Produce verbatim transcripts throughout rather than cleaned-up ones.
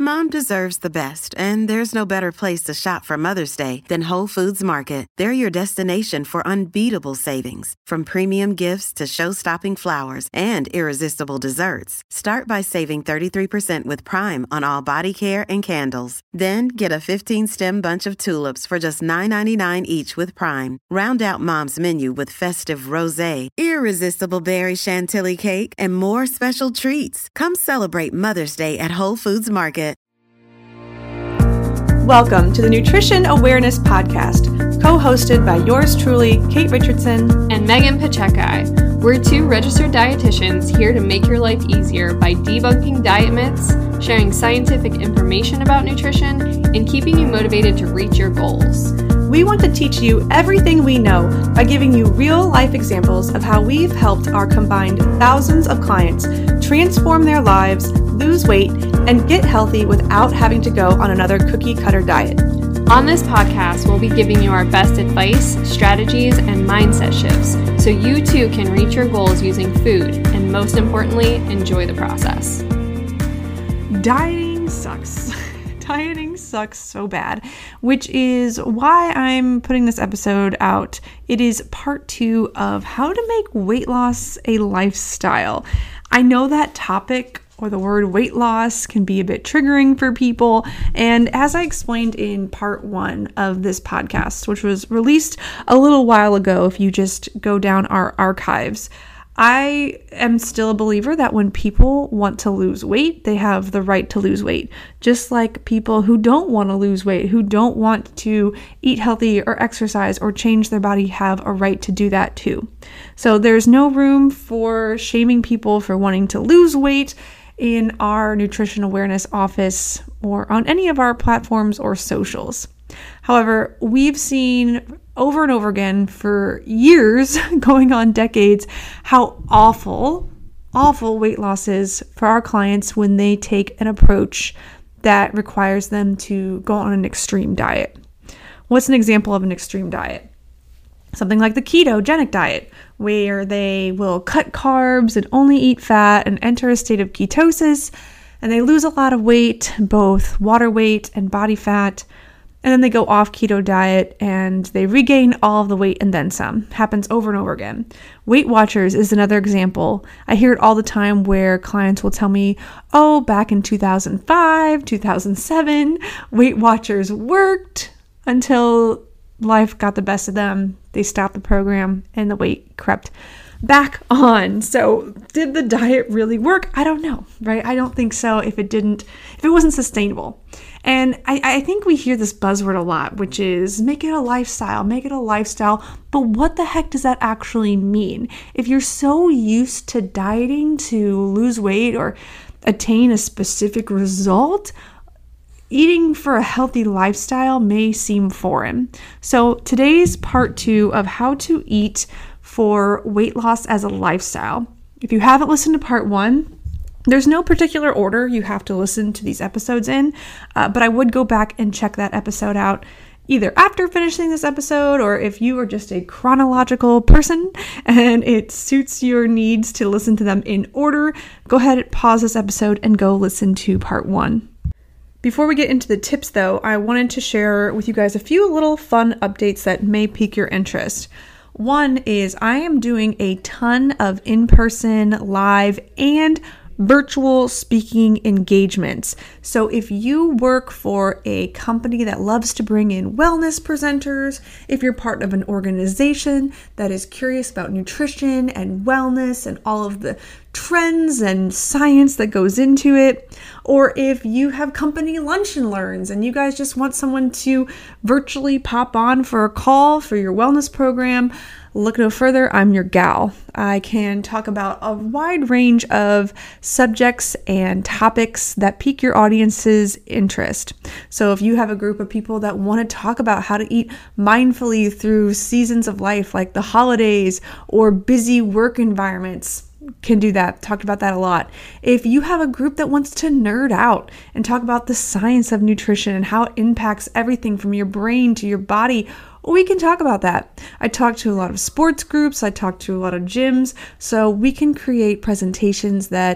Mom deserves the best, and there's no better place to shop for Mother's Day than Whole Foods Market. They're your destination for unbeatable savings, from premium gifts to show-stopping flowers and irresistible desserts. Start by saving thirty-three percent with Prime on all body care and candles. Then get a fifteen-stem bunch of tulips for just nine ninety-nine each with Prime. Round out Mom's menu with festive rosé, irresistible berry chantilly cake, and more special treats. Come celebrate Mother's Day at Whole Foods Market. Welcome to the Nutrition Awareness Podcast, co-hosted by yours truly, Kate Richardson and Megan Pacheco. We're two registered dietitians here to make your life easier by debunking diet myths, sharing scientific information about nutrition, and keeping you motivated to reach your goals. We want to teach you everything we know by giving you real-life examples of how we've helped our combined thousands of clients transform their lives, lose weight, and get healthy without having to go on another cookie-cutter diet. On this podcast, we'll be giving you our best advice, strategies, and mindset shifts so you too can reach your goals using food and, most importantly, enjoy the process. Dieting sucks. Dieting sucks so bad, which is why I'm putting this episode out. It is part two of how to make weight loss a lifestyle. I know that topic or the word weight loss can be a bit triggering for people. And as I explained in part one of this podcast, which was released a little while ago, if you just go down our archives, I am still a believer that when people want to lose weight, they have the right to lose weight. Just like people who don't want to lose weight, who don't want to eat healthy or exercise or change their body, have a right to do that too. So there's no room for shaming people for wanting to lose weight in our nutrition awareness office or on any of our platforms or socials. However, we've seen over and over again for years, going on decades, how awful, awful weight loss is for our clients when they take an approach that requires them to go on an extreme diet. What's an example of an extreme diet? Something like the ketogenic diet, where they will cut carbs and only eat fat and enter a state of ketosis, and they lose a lot of weight, both water weight and body fat. And then they go off keto diet and they regain all of the weight and then some. Happens over and over again. Weight Watchers is another example. I hear it all the time where clients will tell me, oh, back in two thousand five, two thousand seven, Weight Watchers worked until life got the best of them. They stopped the program and the weight crept back on. So did the diet really work? I don't know, right? I don't think so if it didn't, if it wasn't sustainable. And I, I think we hear this buzzword a lot, which is make it a lifestyle, make it a lifestyle. But what the heck does that actually mean? If you're so used to dieting to lose weight or attain a specific result, eating for a healthy lifestyle may seem foreign. So today's part two of how to eat for weight loss as a lifestyle. If you haven't listened to part one, there's no particular order you have to listen to these episodes in, uh, but I would go back and check that episode out either after finishing this episode, or if you are just a chronological person and it suits your needs to listen to them in order, go ahead, pause this episode and go listen to part one. Before we get into the tips though, I wanted to share with you guys a few little fun updates that may pique your interest. One is I am doing a ton of in-person, live, and virtual speaking engagements. So if you work for a company that loves to bring in wellness presenters, if you're part of an organization that is curious about nutrition and wellness and all of the trends and science that goes into it, or if you have company lunch and learns and you guys just want someone to virtually pop on for a call for your wellness program, look no further, I'm your gal. I can talk about a wide range of subjects and topics that pique your audience's interest. So if you have a group of people that want to talk about how to eat mindfully through seasons of life like the holidays or busy work environments, can do that. Talked about that a lot. If you have a group that wants to nerd out and talk about the science of nutrition and how it impacts everything from your brain to your body, we can talk about that. I talk to a lot of sports groups. I talk to a lot of gyms. So we can create presentations that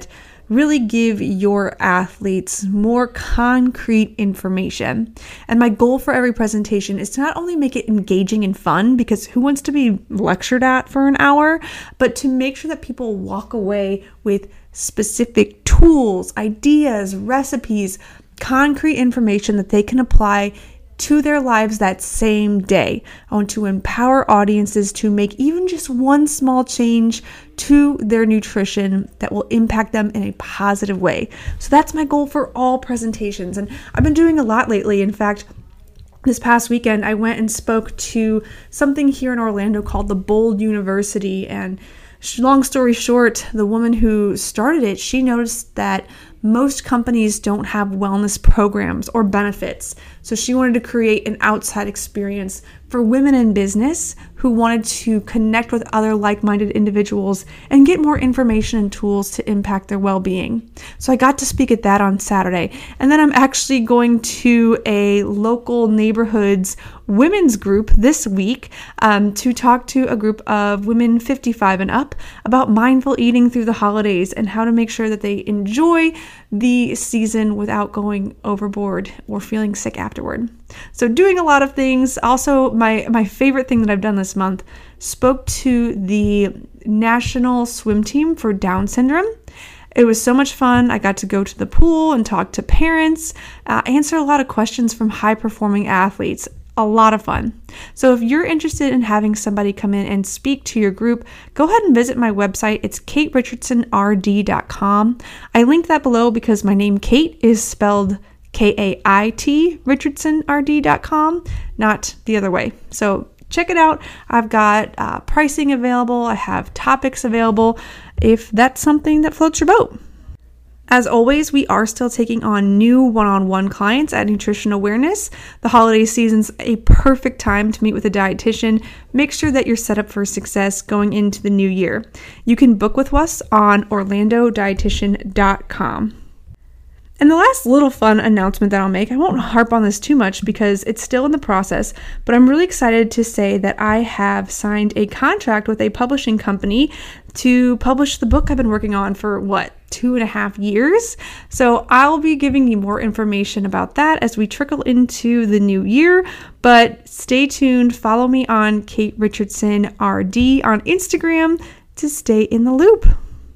really give your athletes more concrete information. And my goal for every presentation is to not only make it engaging and fun, because who wants to be lectured at for an hour, but to make sure that people walk away with specific tools, ideas, recipes, concrete information that they can apply to their lives that same day. I want to empower audiences to make even just one small change to their nutrition that will impact them in a positive way. So that's my goal for all presentations. And I've been doing a lot lately. In fact, this past weekend, I went and spoke to something here in Orlando called the Bold University. And long story short, the woman who started it, she noticed that most companies don't have wellness programs or benefits. So she wanted to create an outside experience for women in business who wanted to connect with other like-minded individuals and get more information and tools to impact their well-being. So I got to speak at that on Saturday. And then I'm actually going to a local neighborhood's women's group this week um, to talk to a group of women fifty-five and up about mindful eating through the holidays and how to make sure that they enjoy the season without going overboard or feeling sick afterward. So doing a lot of things. Also, my, my favorite thing that I've done this month, spoke to the national swim team for Down syndrome. It was so much fun. I got to go to the pool and talk to parents, uh, answer a lot of questions from high-performing athletes. A lot of fun. So if you're interested in having somebody come in and speak to your group, go ahead and visit my website. It's kate richardson r d dot com. I linked that below because my name Kate is spelled K A I T richardson r d dot com, not the other way. So check it out. I've got uh, pricing available. I have topics available if that's something that floats your boat. As always, we are still taking on new one-on-one clients at Nutrition Awareness. The holiday season's a perfect time to meet with a dietitian. Make sure that you're set up for success going into the new year. You can book with us on orlando dietitian dot com. And the last little fun announcement that I'll make, I won't harp on this too much because it's still in the process, but I'm really excited to say that I have signed a contract with a publishing company to publish the book I've been working on for, what, two and a half years? So I'll be giving you more information about that as we trickle into the new year, but stay tuned. Follow me on Kate Richardson R D on Instagram to stay in the loop.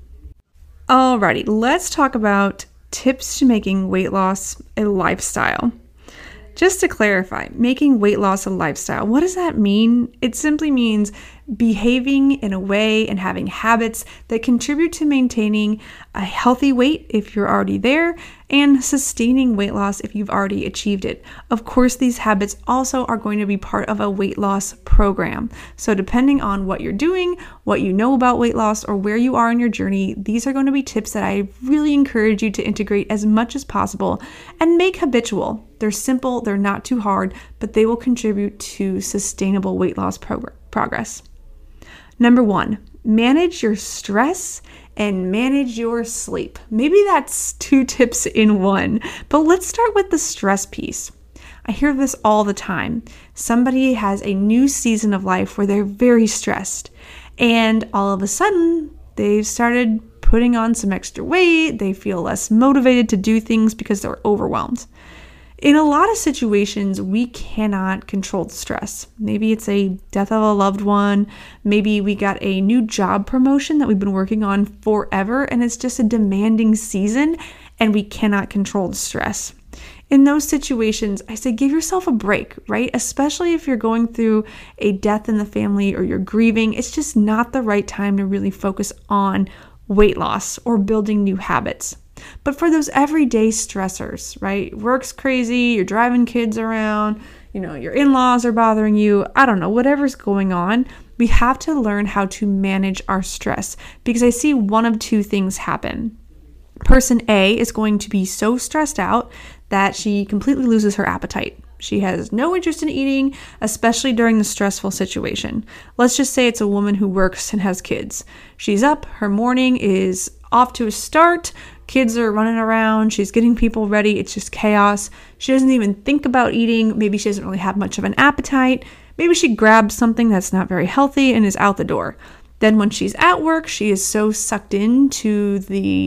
Alrighty, let's talk about tips to making weight loss a lifestyle. Just to clarify, making weight loss a lifestyle, what does that mean? It simply means behaving in a way and having habits that contribute to maintaining a healthy weight if you're already there and sustaining weight loss if you've already achieved it. Of course, these habits also are going to be part of a weight loss program. So depending on what you're doing, what you know about weight loss, or where you are in your journey, these are going to be tips that I really encourage you to integrate as much as possible and make habitual. They're simple, they're not too hard, but they will contribute to sustainable weight loss prog- progress. Number one, manage your stress and manage your sleep. Maybe that's two tips in one, but let's start with the stress piece. I hear this all the time. Somebody has a new season of life where they're very stressed, and all of a sudden they've started putting on some extra weight. They feel less motivated to do things because they're overwhelmed. In a lot of situations, we cannot control the stress. Maybe it's a death of a loved one. Maybe we got a new job promotion that we've been working on forever, and it's just a demanding season, and we cannot control the stress. In those situations, I say give yourself a break, right? Especially if you're going through a death in the family or you're grieving. It's just not the right time to really focus on weight loss or building new habits. But for those everyday stressors, right? Work's crazy, you're driving kids around, you know, your in-laws are bothering you, I don't know, whatever's going on, we have to learn how to manage our stress because I see one of two things happen. Person A is going to be so stressed out that she completely loses her appetite. She has no interest in eating, especially during the stressful situation. Let's just say it's a woman who works and has kids. She's up, her morning is off to a start, kids are running around, she's getting people ready, it's just chaos. She doesn't even think about eating, maybe she doesn't really have much of an appetite, maybe she grabs something that's not very healthy and is out the door. Then when she's at work, she is so sucked into the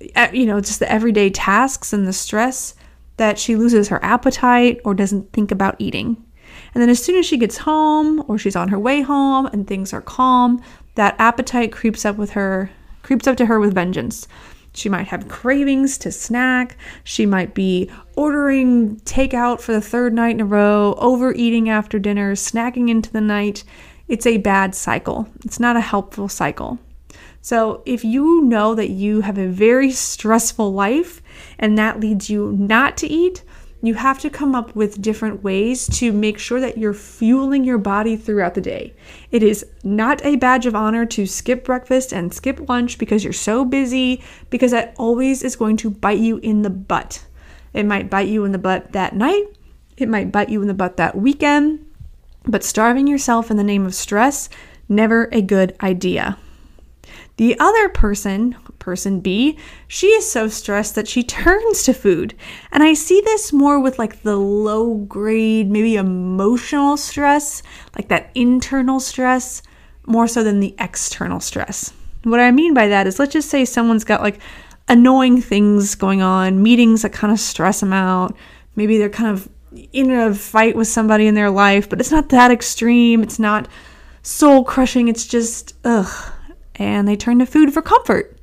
you know, just the everyday tasks and the stress, that she loses her appetite or doesn't think about eating. And then as soon as she gets home or she's on her way home and things are calm, that appetite creeps up with her, creeps up to her with vengeance. She might have cravings to snack. She might be ordering takeout for the third night in a row, overeating after dinner, snacking into the night. It's a bad cycle. It's not a helpful cycle. So if you know that you have a very stressful life and that leads you not to eat, you have to come up with different ways to make sure that you're fueling your body throughout the day. It is not a badge of honor to skip breakfast and skip lunch because you're so busy, because that always is going to bite you in the butt. It might bite you in the butt that night. It might bite you in the butt that weekend. But starving yourself in the name of stress, never a good idea. The other person, person B, she is so stressed that she turns to food. And I see this more with like the low grade, maybe emotional stress, like that internal stress, more so than the external stress. What I mean by that is, let's just say someone's got like annoying things going on, meetings that kind of stress them out. Maybe they're kind of in a fight with somebody in their life, but it's not that extreme. It's not soul crushing. It's just, ugh. And they turn to food for comfort.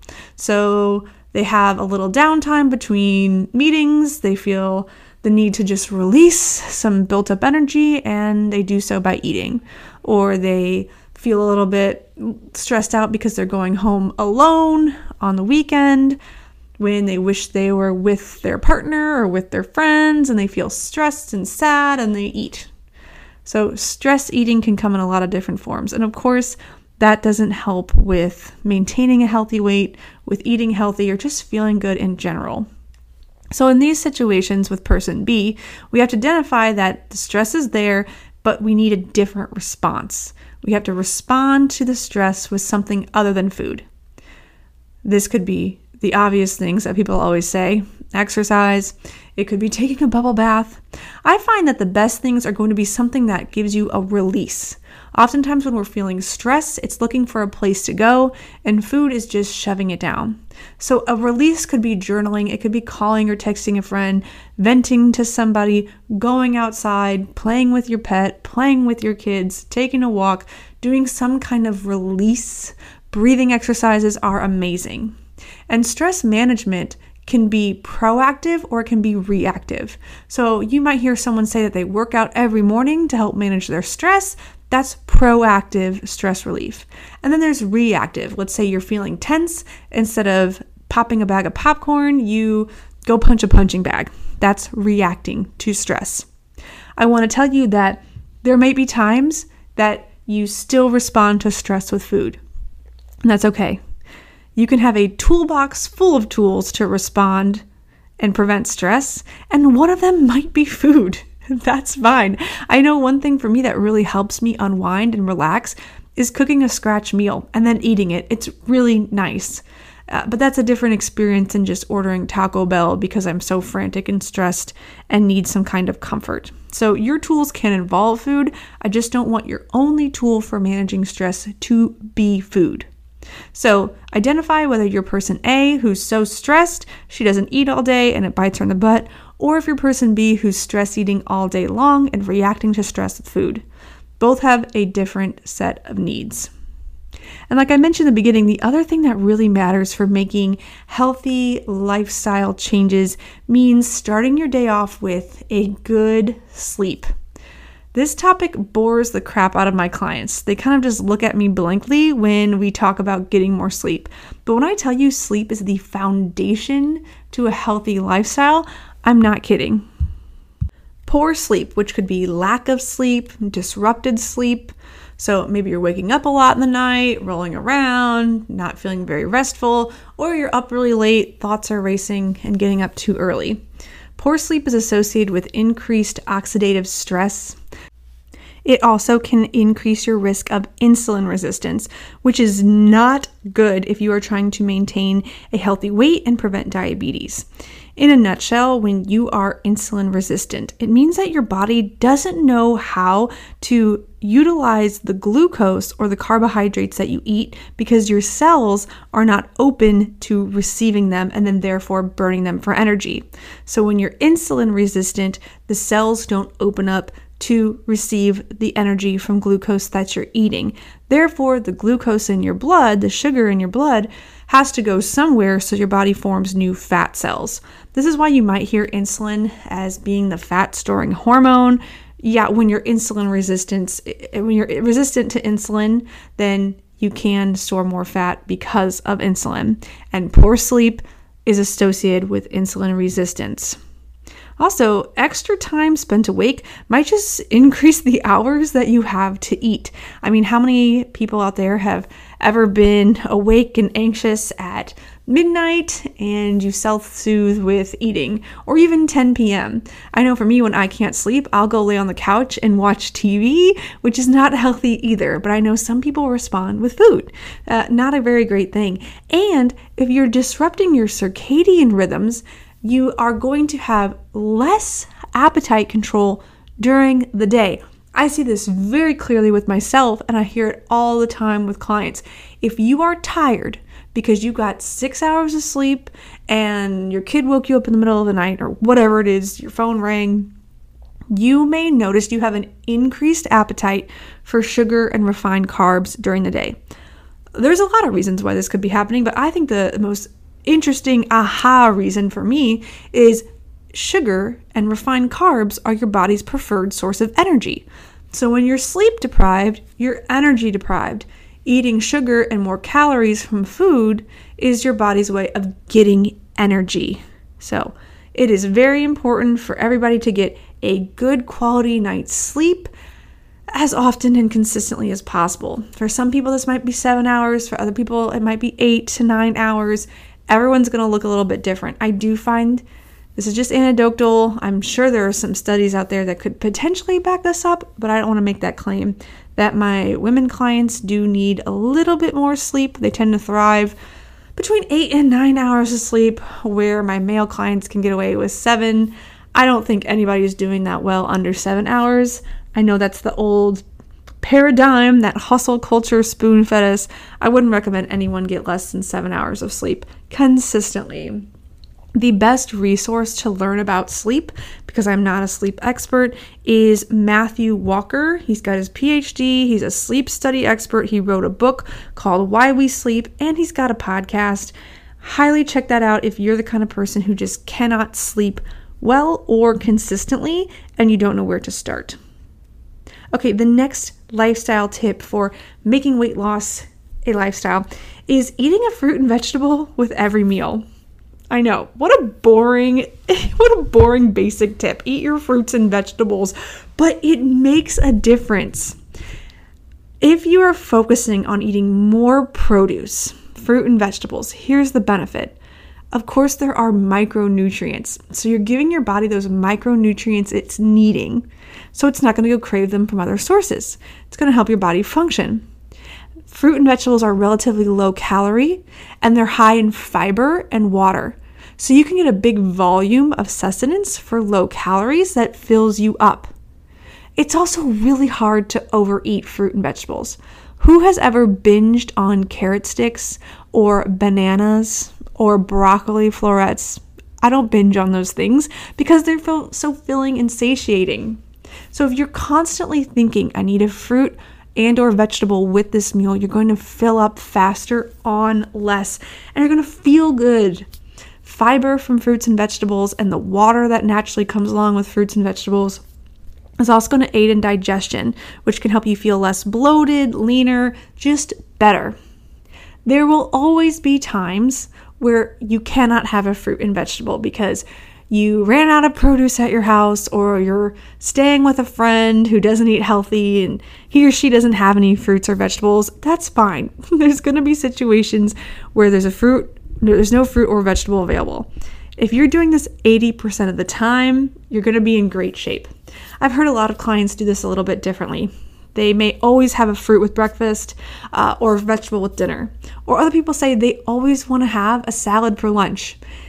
So they have a little downtime between meetings. They feel the need to just release some built up energy, and they do so by eating. Or they feel a little bit stressed out because they're going home alone on the weekend when they wish they were with their partner or with their friends, and they feel stressed and sad and they eat. So stress eating can come in a lot of different forms. And of course, that doesn't help with maintaining a healthy weight, with eating healthy, or just feeling good in general. So in these situations with person B, we have to identify that the stress is there, but we need a different response. We have to respond to the stress with something other than food. This could be the obvious things that people always say: exercise. It could be taking a bubble bath. I find that the best things are going to be something that gives you a release. Oftentimes when we're feeling stress, it's looking for a place to go, and food is just shoving it down. So a release could be journaling. It could be calling or texting a friend, venting to somebody, going outside, playing with your pet, playing with your kids, taking a walk, doing some kind of release. Breathing exercises are amazing. And stress management can be proactive or it can be reactive. So you might hear someone say that they work out every morning to help manage their stress. That's proactive stress relief. And then there's reactive. Let's say you're feeling tense. Instead of popping a bag of popcorn, you go punch a punching bag. That's reacting to stress. I want to tell you that there may be times that you still respond to stress with food. And that's okay. You can have a toolbox full of tools to respond and prevent stress, and one of them might be food. That's fine. I know one thing for me that really helps me unwind and relax is cooking a scratch meal and then eating it. It's really nice. Uh, but that's a different experience than just ordering Taco Bell because I'm so frantic and stressed and need some kind of comfort. So your tools can involve food. I just don't want your only tool for managing stress to be food. So identify whether you're person A, who's so stressed she doesn't eat all day and it bites her in the butt, or if you're person B, who's stress eating all day long and reacting to stress with food. Both have a different set of needs. And like I mentioned in the beginning, the other thing that really matters for making healthy lifestyle changes means starting your day off with a good sleep. This topic bores the crap out of my clients. They kind of just look at me blankly when we talk about getting more sleep. But when I tell you sleep is the foundation to a healthy lifestyle, I'm not kidding. Poor sleep, which could be lack of sleep, disrupted sleep. So maybe you're waking up a lot in the night, rolling around, not feeling very restful, or you're up really late, thoughts are racing, and getting up too early. Poor sleep is associated with increased oxidative stress. It also can increase your risk of insulin resistance, which is not good if you are trying to maintain a healthy weight and prevent diabetes. In a nutshell, when you are insulin resistant, it means that your body doesn't know how to utilize the glucose or the carbohydrates that you eat because your cells are not open to receiving them and then therefore burning them for energy. So when you're insulin resistant, the cells don't open up to receive the energy from glucose that you're eating. Therefore, the glucose in your blood, the sugar in your blood, has to go somewhere so your body forms new fat cells. This is why you might hear insulin as being the fat storing hormone. Yeah, when you're insulin resistant, when you're resistant to insulin, then you can store more fat because of insulin. And poor sleep is associated with insulin resistance. Also, extra time spent awake might just increase the hours that you have to eat. I mean, how many people out there have ever been awake and anxious at midnight and you self-soothe with eating, or even ten p.m.? I know for me, when I can't sleep, I'll go lay on the couch and watch T V, which is not healthy either, but I know some people respond with food. Uh, not a very great thing. And if you're disrupting your circadian rhythms, you are going to have less appetite control during the day. I see this very clearly with myself, and I hear it all the time with clients. If you are tired because you got six hours of sleep and your kid woke you up in the middle of the night or whatever it is, your phone rang, you may notice you have an increased appetite for sugar and refined carbs during the day. There's a lot of reasons why this could be happening, but I think the most interesting aha reason for me is sugar and refined carbs are your body's preferred source of energy. So when you're sleep deprived, you're energy deprived. Eating sugar and more calories from food is your body's way of getting energy. So it is very important for everybody to get a good quality night's sleep as often and consistently as possible. For some people, this might be seven hours. For other people, it might be eight to nine hours. Everyone's going to look a little bit different. I do find, this is just anecdotal, I'm sure there are some studies out there that could potentially back this up, but I don't want to make that claim, that my women clients do need a little bit more sleep. They tend to thrive between eight and nine hours of sleep, where my male clients can get away with seven. I don't think anybody's doing that well under seven hours. I know that's the old paradigm that hustle culture spoon fed us. I wouldn't recommend anyone get less than seven hours of sleep consistently. The best resource to learn about sleep, because I'm not a sleep expert, is Matthew Walker. He's got his P H D. He's a sleep study expert. He wrote a book called Why We Sleep, and he's got a podcast. Highly check that out if you're the kind of person who just cannot sleep well or consistently and you don't know where to start. Okay, the next lifestyle tip for making weight loss a lifestyle is eating a fruit and vegetable with every meal. I know, what a boring, what a boring basic tip. Eat your fruits and vegetables, but it makes a difference. If you are focusing on eating more produce, fruit and vegetables, here's the benefit. Of course, there are micronutrients. So you're giving your body those micronutrients it's needing, so it's not going to go crave them from other sources. It's going to help your body function. Fruit and vegetables are relatively low calorie, and they're high in fiber and water. So you can get a big volume of sustenance for low calories that fills you up. It's also really hard to overeat fruit and vegetables. Who has ever binged on carrot sticks or bananas or broccoli florets? I don't binge on those things because they're so filling and satiating. So if you're constantly thinking, I need a fruit and or vegetable with this meal, you're going to fill up faster on less, and you're going to feel good. Fiber from fruits and vegetables and the water that naturally comes along with fruits and vegetables is also going to aid in digestion, which can help you feel less bloated, leaner, just better. There will always be times where you cannot have a fruit and vegetable because you ran out of produce at your house, or you're staying with a friend who doesn't eat healthy and he or she doesn't have any fruits or vegetables. That's fine. There's going to be situations where there's a fruit, there's no fruit or vegetable available. If you're doing this eighty percent of the time, you're going to be in great shape. I've heard a lot of clients do this a little bit differently. They may always have a fruit with breakfast uh, or a vegetable with dinner. Or other people say they always want to have a salad for lunch.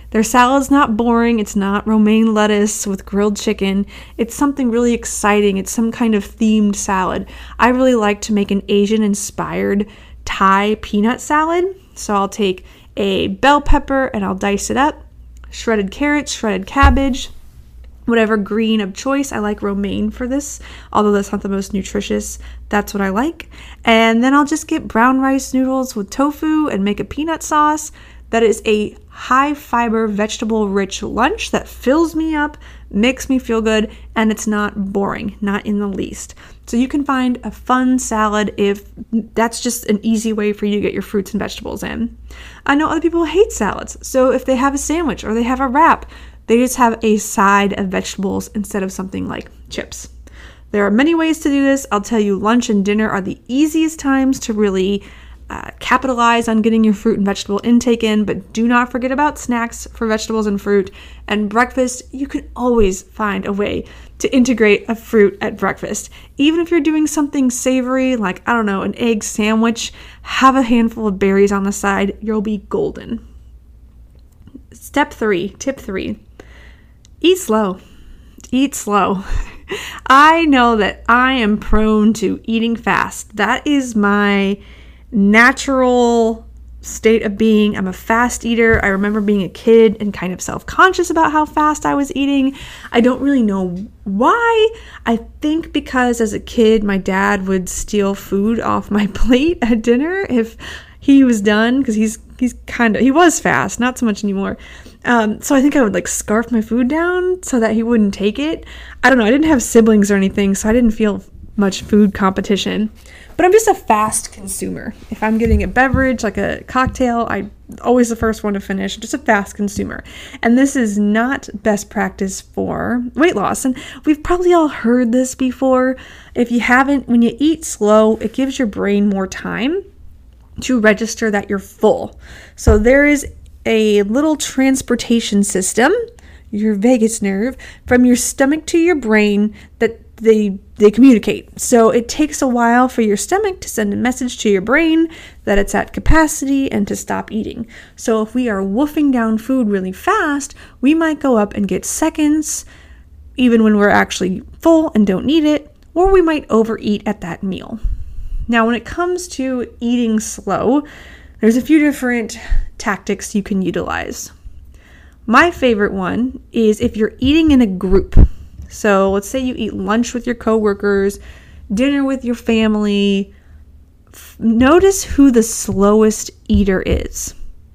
Their salad's not boring. It's not romaine lettuce with grilled chicken. It's something really exciting. It's some kind of themed salad. I really like to make an Asian-inspired Thai peanut salad. So I'll take a bell pepper and I'll dice it up, shredded carrots, shredded cabbage, whatever green of choice. I like romaine for this, although that's not the most nutritious. That's what I like. And then I'll just get brown rice noodles with tofu and make a peanut sauce. That is a high fiber, vegetable rich lunch that fills me up, makes me feel good, and it's not boring, not in the least. So you can find a fun salad if that's just an easy way for you to get your fruits and vegetables in. I know other people hate salads. So if they have a sandwich or they have a wrap, they just have a side of vegetables instead of something like chips. There are many ways to do this. I'll tell you, lunch and dinner are the easiest times to really uh, capitalize on getting your fruit and vegetable intake in, but do not forget about snacks for vegetables and fruit. And breakfast, you can always find a way to integrate a fruit at breakfast. Even if you're doing something savory, like, I don't know, an egg sandwich, have a handful of berries on the side. You'll be golden. Step three, tip three, eat slow. Eat slow. I know that I am prone to eating fast. That is my natural state of being. I'm a fast eater. I remember being a kid and kind of self-conscious about how fast I was eating. I don't really know why. I think because as a kid, my dad would steal food off my plate at dinner if he was done, because he's he's kind of, he was fast, not so much anymore. Um, so I think I would like scarf my food down so that he wouldn't take it. I don't know. I didn't have siblings or anything, so I didn't feel much food competition. But I'm just a fast consumer. If I'm getting a beverage, like a cocktail, I'm always the first one to finish. Just a fast consumer. And this is not best practice for weight loss. And we've probably all heard this before. If you haven't, when you eat slow, it gives your brain more time to register that you're full. So there is a little transportation system, your vagus nerve, from your stomach to your brain that they they communicate. So it takes a while for your stomach to send a message to your brain that it's at capacity and to stop eating. So if we are wolfing down food really fast, we might go up and get seconds, even when we're actually full and don't need it, or we might overeat at that meal. Now, when it comes to eating slow, there's a few different tactics you can utilize. My favorite one is if you're eating in a group. So let's say you eat lunch with your coworkers, dinner with your family. F- notice who the slowest eater is.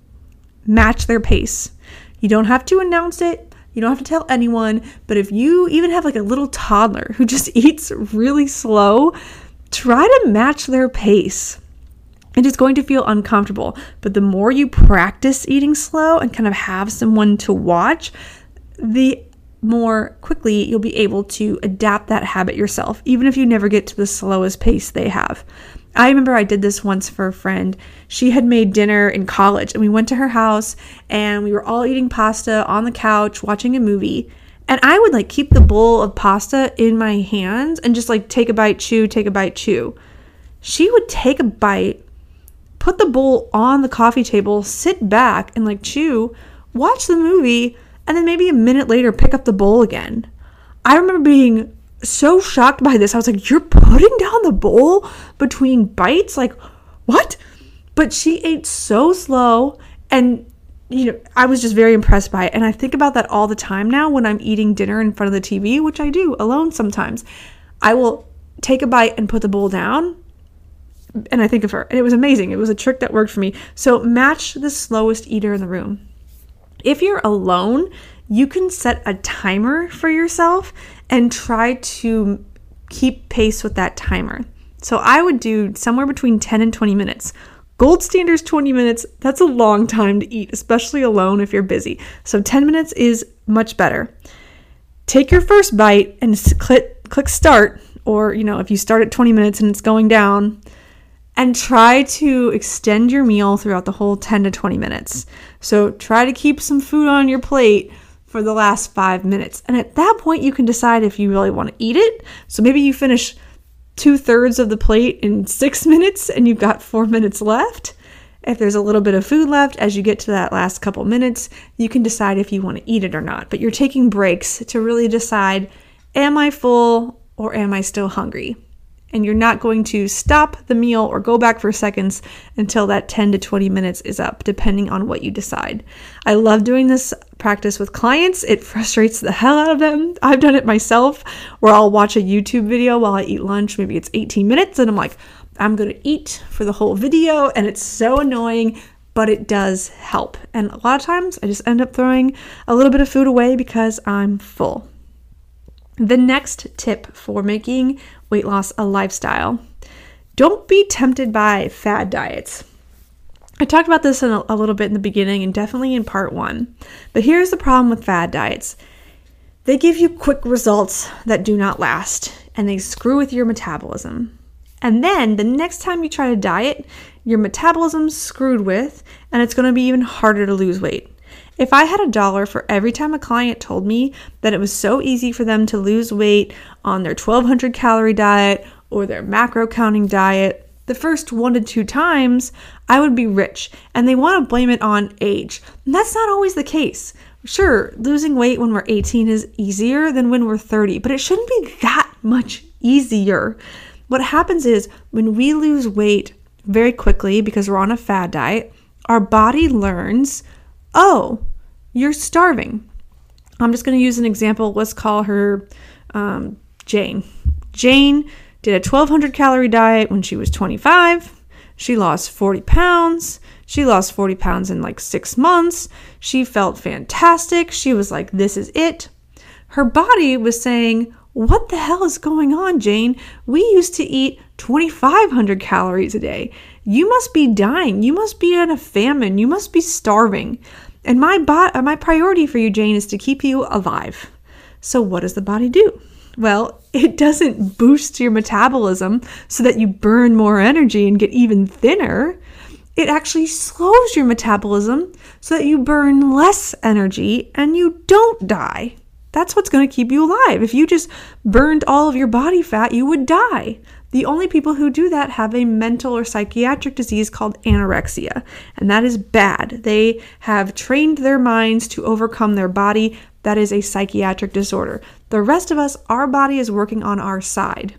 Match their pace. You don't have to announce it. You don't have to tell anyone. But if you even have like a little toddler who just eats really slow, try to match their pace. It is going to feel uncomfortable, but the more you practice eating slow and kind of have someone to watch, the more quickly you'll be able to adapt that habit yourself, even if you never get to the slowest pace they have. I remember I did this once for a friend. She had made dinner in college, and we went to her house, and we were all eating pasta on the couch, watching a movie. And I would like keep the bowl of pasta in my hands and just like take a bite, chew, take a bite, chew. She would take a bite, put the bowl on the coffee table, sit back and like chew, watch the movie, and then maybe a minute later pick up the bowl again. I remember being so shocked by this. I was like, you're putting down the bowl between bites? Like, what? But she ate so slow, and you know, I was just very impressed by it. And I think about that all the time now when I'm eating dinner in front of the T V, which I do alone sometimes. I will take a bite and put the bowl down, and I think of her. And it was amazing. It was a trick that worked for me. So match the slowest eater in the room. If you're alone, you can set a timer for yourself and try to keep pace with that timer. So I would do somewhere between ten and twenty minutes. Gold standard is twenty minutes. That's a long time to eat, especially alone if you're busy. So ten minutes is much better. Take your first bite and click, click start, or you know, if you start at twenty minutes and it's going down, and try to extend your meal throughout the whole ten to twenty minutes. So try to keep some food on your plate for the last five minutes. And at that point, you can decide if you really want to eat it. So maybe you finish two thirds of the plate in six minutes and you've got four minutes left. If there's a little bit of food left, as you get to that last couple minutes, you can decide if you want to eat it or not. But you're taking breaks to really decide, am I full or am I still hungry? And you're not going to stop the meal or go back for seconds until that ten to twenty minutes is up, depending on what you decide. I love doing this practice with clients. It frustrates the hell out of them. I've done it myself, where I'll watch a YouTube video while I eat lunch. Maybe it's eighteen minutes, and I'm like, I'm going to eat for the whole video, and it's so annoying, but it does help. And a lot of times, I just end up throwing a little bit of food away because I'm full. The next tip for making weight loss a lifestyle: don't be tempted by fad diets. I talked about this in a, a little bit in the beginning and definitely in part one. But here's the problem with fad diets. They give you quick results that do not last, and they screw with your metabolism. And then the next time you try to diet, your metabolism's screwed with, and it's going to be even harder to lose weight. If I had a dollar for every time a client told me that it was so easy for them to lose weight on their twelve hundred calorie diet or their macro counting diet, the first one to two times, I would be rich. And they want to blame it on age. And that's not always the case. Sure, losing weight when we're eighteen is easier than when we're thirty, but it shouldn't be that much easier. What happens is when we lose weight very quickly because we're on a fad diet, our body learns, oh, you're starving. I'm just going to use an example. Let's call her um, Jane. Jane did a twelve hundred calorie diet when she was twenty-five. She lost forty pounds. She lost forty pounds in like six months. She felt fantastic. She was like, this is it. Her body was saying, what the hell is going on, Jane? We used to eat twenty-five hundred calories a day. You must be dying. You must be in a famine. You must be starving. And my bo- my priority for you, Jane, is to keep you alive. So what does the body do? Well, it doesn't boost your metabolism so that you burn more energy and get even thinner. It actually slows your metabolism so that you burn less energy and you don't die. That's what's going to keep you alive. If you just burned all of your body fat, you would die. The only people who do that have a mental or psychiatric disease called anorexia, and that is bad. They have trained their minds to overcome their body. That is a psychiatric disorder. The rest of us, our body is working on our side.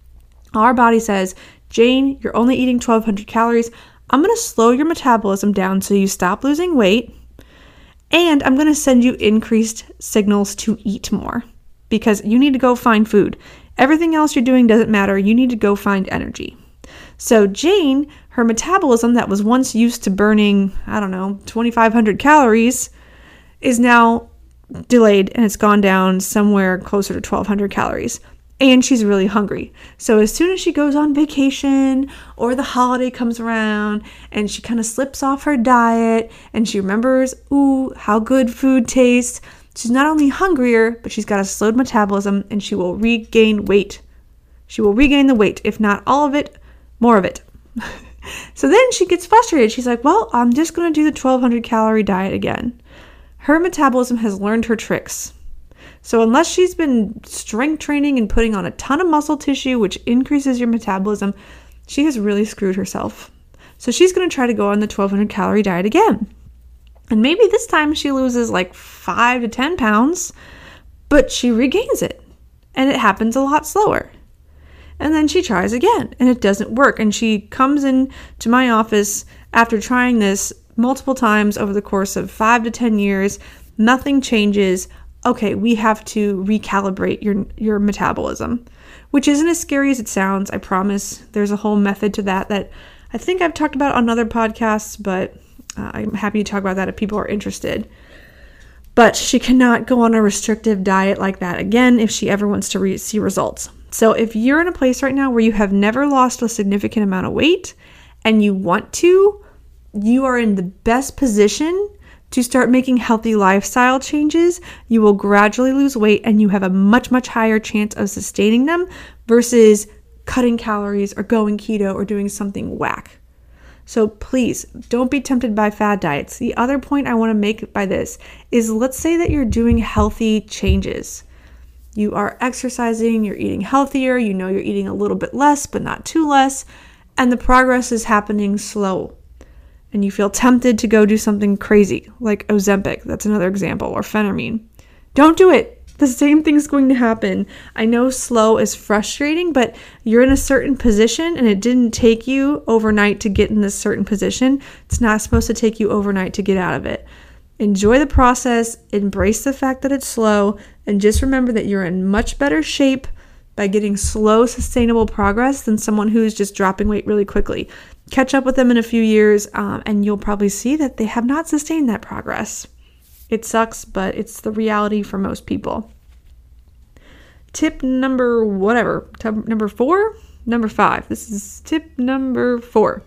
Our body says, Jane, you're only eating twelve hundred calories. I'm going to slow your metabolism down so you stop losing weight. And I'm going to send you increased signals to eat more because you need to go find food. Everything else you're doing doesn't matter. You need to go find energy. So Jane, her metabolism that was once used to burning, I don't know, twenty-five hundred calories is now delayed and it's gone down somewhere closer to twelve hundred calories. And she's really hungry. So as soon as she goes on vacation or the holiday comes around and she kind of slips off her diet and she remembers, ooh, how good food tastes, she's not only hungrier, but she's got a slowed metabolism and she will regain weight. She will regain the weight, if not all of it, more of it. So then she gets frustrated. She's like, well, I'm just going to do the twelve hundred calorie diet again. Her metabolism has learned her tricks. So unless she's been strength training and putting on a ton of muscle tissue, which increases your metabolism, she has really screwed herself. So she's going to try to go on the twelve hundred calorie diet again. And maybe this time she loses like five to ten pounds, but she regains it. And it happens a lot slower. And then she tries again and it doesn't work. And she comes in to my office after trying this multiple times over the course of five to ten years. Nothing changes. Okay, we have to recalibrate your your metabolism, which isn't as scary as it sounds. I promise. There's a whole method to that that I think I've talked about on other podcasts, but uh, I'm happy to talk about that if people are interested. But she cannot go on a restrictive diet like that again if she ever wants to re- see results. So if you're in a place right now where you have never lost a significant amount of weight and you want to, you are in the best position to start making healthy lifestyle changes. You will gradually lose weight and you have a much, much higher chance of sustaining them versus cutting calories or going keto or doing something whack. So please don't be tempted by fad diets. The other point I want to make by this is, let's say that you're doing healthy changes. You are exercising, you're eating healthier, you know you're eating a little bit less, but not too less, and the progress is happening slow. and you feel tempted to go do something crazy, like Ozempic, that's another example, or phentermine, don't do it. The same thing's going to happen. I know slow is frustrating, but you're in a certain position and it didn't take you overnight to get in this certain position. It's not supposed to take you overnight to get out of it. Enjoy the process, embrace the fact that it's slow, and just remember that you're in much better shape by getting slow, sustainable progress than someone who's just dropping weight really quickly. Catch up with them in a few years, um, and you'll probably see that they have not sustained that progress. It sucks, but it's the reality for most people. Tip number whatever, tip number four, number five. This is tip number four.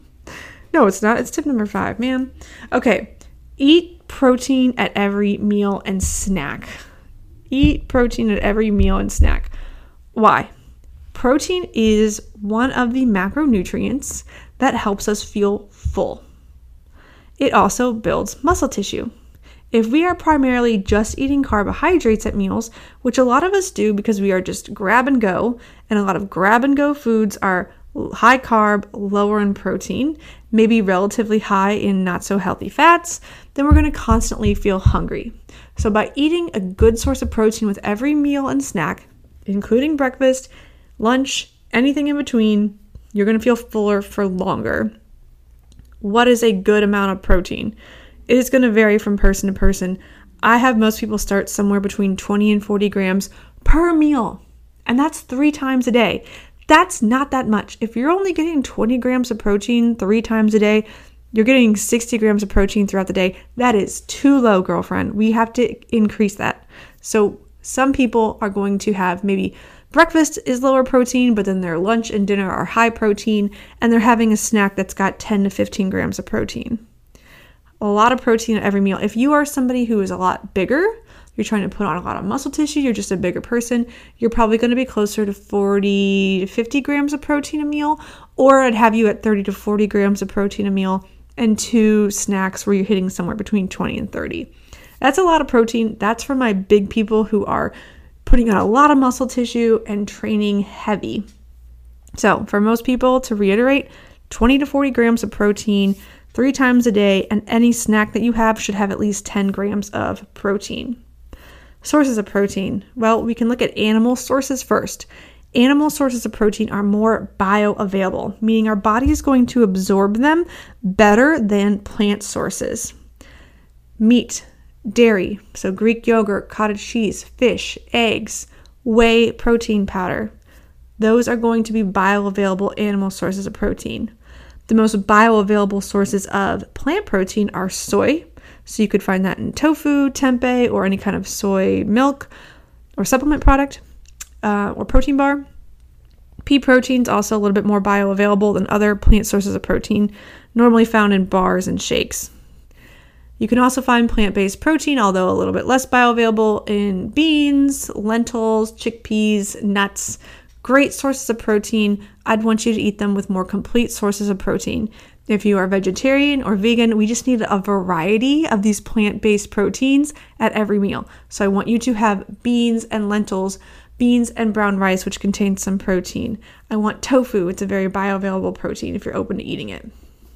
No, it's not. It's tip number five, man. Okay. Eat protein at every meal and snack. Eat protein at every meal and snack. Why? Protein is one of the macronutrients that helps us feel full. It also builds muscle tissue. If we are primarily just eating carbohydrates at meals, which a lot of us do because we are just grab and go, and a lot of grab and go foods are high carb, lower in protein, maybe relatively high in not so healthy fats, then we're going to constantly feel hungry. So by eating a good source of protein with every meal and snack, including breakfast, lunch, anything in between, you're going to feel fuller for longer. What is a good amount of protein? It is going to vary from person to person. I have most people start somewhere between twenty and forty grams per meal, and that's three times a day. That's not that much. If you're only getting twenty grams of protein three times a day, you're getting sixty grams of protein throughout the day. That is too low, girlfriend. We have to increase that. So some people are going to have maybe breakfast is lower protein, but then their lunch and dinner are high protein, and they're having a snack that's got ten to fifteen grams of protein. A lot of protein at every meal. If you are somebody who is a lot bigger, you're trying to put on a lot of muscle tissue, you're just a bigger person, you're probably going to be closer to forty to fifty grams of protein a meal, or I'd have you at thirty to forty grams of protein a meal and two snacks where you're hitting somewhere between twenty and thirty. That's a lot of protein. That's for my big people who are putting on a lot of muscle tissue and training heavy. So for most people, to reiterate, twenty to forty grams of protein three times a day, and any snack that you have should have at least ten grams of protein. Sources of protein. Well, we can look at animal sources first. Animal sources of protein are more bioavailable, meaning our body is going to absorb them better than plant sources. Meat, dairy, so Greek yogurt, cottage cheese, fish, eggs, whey protein powder. Those are going to be bioavailable animal sources of protein. The most bioavailable sources of plant protein are soy. So you could find that in tofu, tempeh, or any kind of soy milk or supplement product uh, or protein bar. Pea protein is also a little bit more bioavailable than other plant sources of protein, normally found in bars and shakes. You can also find plant-based protein, although a little bit less bioavailable, in beans, lentils, chickpeas, nuts. Great sources of protein. I'd want you to eat them with more complete sources of protein. If you are vegetarian or vegan, we just need a variety of these plant-based proteins at every meal. So I want you to have beans and lentils, beans and brown rice, which contains some protein. I want tofu. It's a very bioavailable protein if you're open to eating it.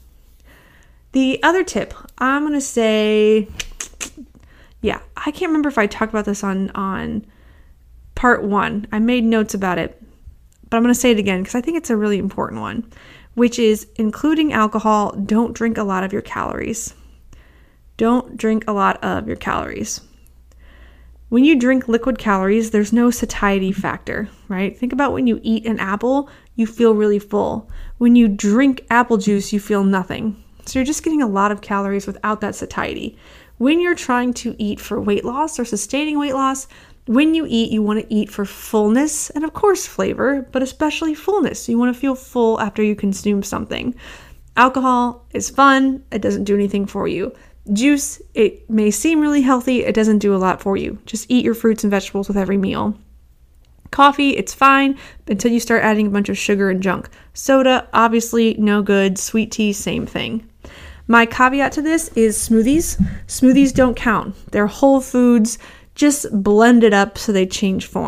The other tip, I'm going to say, yeah, I can't remember if I talked about this on, on part one. I made notes about it. But I'm going to say it again because I think it's a really important one, which is including alcohol. Don't drink a lot of your calories. Don't drink a lot of your calories. When you drink liquid calories, there's no satiety factor, right? Think about when you eat an apple, you feel really full. When you drink apple juice, you feel nothing. So you're just getting a lot of calories without that satiety. When you're trying to eat for weight loss or sustaining weight loss, when you eat, you want to eat for fullness and, of course, flavor, but especially fullness. You want to feel full after you consume something. Alcohol is fun. It doesn't do anything for you. Juice, it may seem really healthy. It doesn't do a lot for you. Just eat your fruits and vegetables with every meal. Coffee, it's fine until you start adding a bunch of sugar and junk. Soda, obviously, no good. Sweet tea, same thing. My caveat to this is smoothies. Smoothies don't count. They're whole foods, just blended up so they change form. They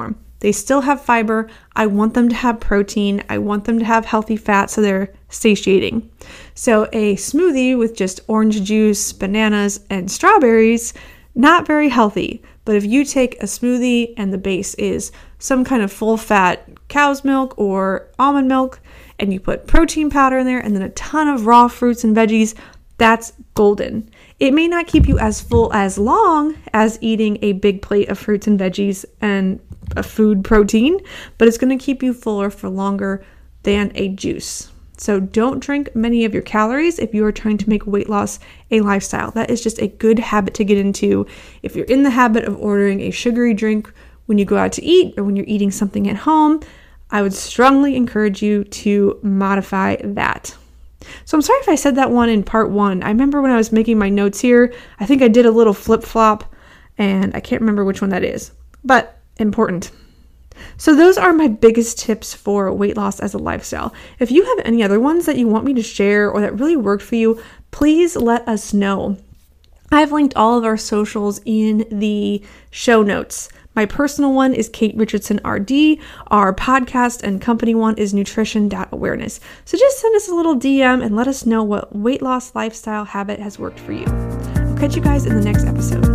They still have fiber. I want them to have protein. I want them to have healthy fat so they're satiating. So a smoothie with just orange juice, bananas, and strawberries, not very healthy. But if you take a smoothie and the base is some kind of full fat cow's milk or almond milk, and you put protein powder in there and then a ton of raw fruits and veggies, that's golden. It may not keep you as full as long as eating a big plate of fruits and veggies and a food protein, but it's going to keep you fuller for longer than a juice. So don't drink many of your calories if you are trying to make weight loss a lifestyle. That is just a good habit to get into. If you're in the habit of ordering a sugary drink when you go out to eat or when you're eating something at home, I would strongly encourage you to modify that. So I'm sorry if I said that one in part one. I remember when I was making my notes here, I think I did a little flip-flop, and I can't remember which one that is, but important. So those are my biggest tips for weight loss as a lifestyle. If you have any other ones that you want me to share or that really worked for you, please let us know. I've linked all of our socials in the show notes. My personal one is Kate Richardson R D. Our podcast and company one is nutrition dot awareness. So just send us a little D M and let us know what weight loss lifestyle habit has worked for you. I'll catch you guys in the next episode.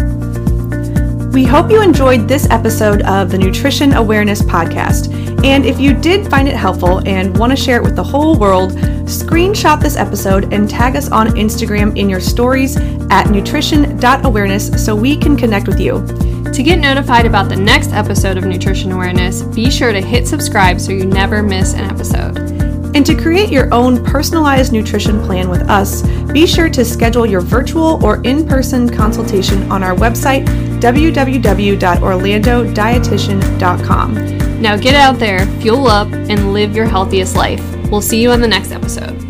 We hope you enjoyed this episode of the Nutrition Awareness Podcast. And if you did find it helpful and want to share it with the whole world, screenshot this episode and tag us on Instagram in your stories at nutrition dot awareness so we can connect with you. To get notified about the next episode of Nutrition Awareness, be sure to hit subscribe so you never miss an episode. And to create your own personalized nutrition plan with us, be sure to schedule your virtual or in-person consultation on our website, w w w dot orlando dietitian dot com. Now get out there, fuel up, and live your healthiest life. We'll see you on the next episode.